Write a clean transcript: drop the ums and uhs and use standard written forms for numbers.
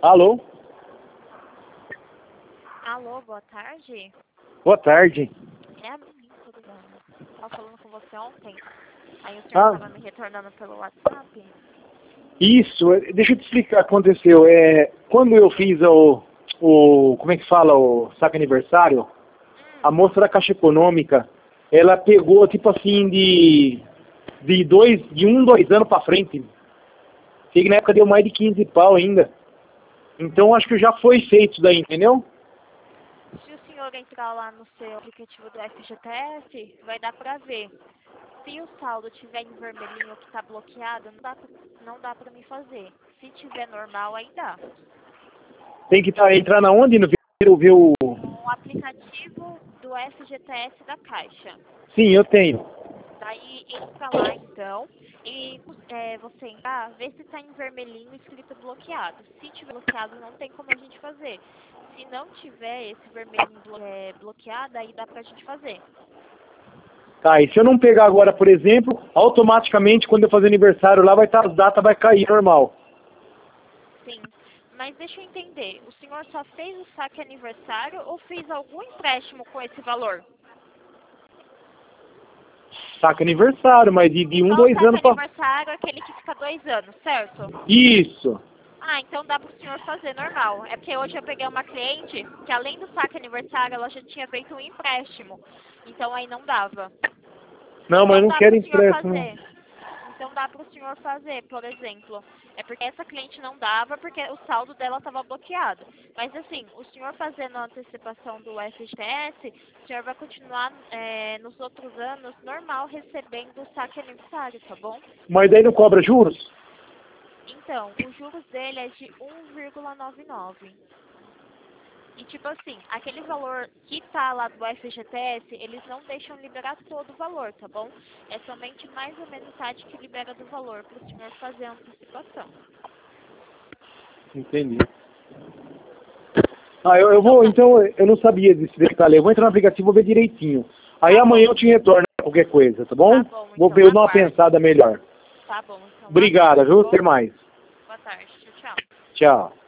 Alô? Alô, boa tarde. Boa tarde. É a menina, tudo bem? Estava falando com você ontem. Aí o senhor estava me retornando pelo WhatsApp. Isso, deixa eu te explicar o que aconteceu. Quando eu fiz como é que fala, o saque aniversário, a moça da Caixa Econômica, ela pegou, tipo assim, de 2 anos pra frente. Sei que na época deu mais de 15 pau ainda. Então acho que já foi feito isso daí, entendeu? Se o senhor entrar lá no seu aplicativo do FGTS, vai dar pra ver. Se o saldo tiver em vermelhinho que está bloqueado, não dá pra me fazer. Se tiver normal, aí dá. Tem que entrar na onde? Ver o... No aplicativo do FGTS da Caixa. Sim, eu tenho. Daí entra lá então e você entrar, vê se está em vermelhinho escrito bloqueado. Se tiver bloqueado, não tem como a gente fazer. Se não tiver esse vermelhinho bloqueado, aí dá pra gente fazer. Tá, e se eu não pegar agora, por exemplo, automaticamente quando eu fazer aniversário lá vai estar as datas, vai cair normal. Sim. Mas deixa eu entender, o senhor só fez o saque aniversário ou fez algum empréstimo com esse valor? Saca aniversário, mas de Só o 2 saque anos pra... aniversário é aquele que fica 2 anos, certo? Isso. Ah, então dá pro senhor fazer normal. É porque hoje eu peguei uma cliente que além do saque aniversário, ela já tinha feito um empréstimo. Então aí não dava. Não, mas eu Então não dá quero pro senhor empréstimo. fazer. Então dá pro senhor fazer, por exemplo. É porque essa cliente não dava porque o saldo dela estava bloqueado. Mas assim, o senhor fazendo a antecipação do FGTS, o senhor vai continuar nos outros anos normal recebendo o saque aniversário, tá bom? Mas daí não cobra juros? Então, os juros dele é de 1,99. E tipo assim, aquele valor que tá lá do FGTS, eles não deixam liberar todo o valor, tá bom? É somente mais ou menos metade que libera do valor para o senhor fazer a antecipação. Entendi. Ah, eu vou, então, eu não sabia desse detalhe. Eu vou entrar no aplicativo e vou ver direitinho. Aí Tá amanhã bom. eu te retorno qualquer coisa, tá bom? Tá bom, Vou então ver, eu dar uma aguarde. pensada melhor. Tá bom, então Obrigada, aguarde, tá viu? bom? Até mais. Boa tarde, tchau, tchau. Tchau.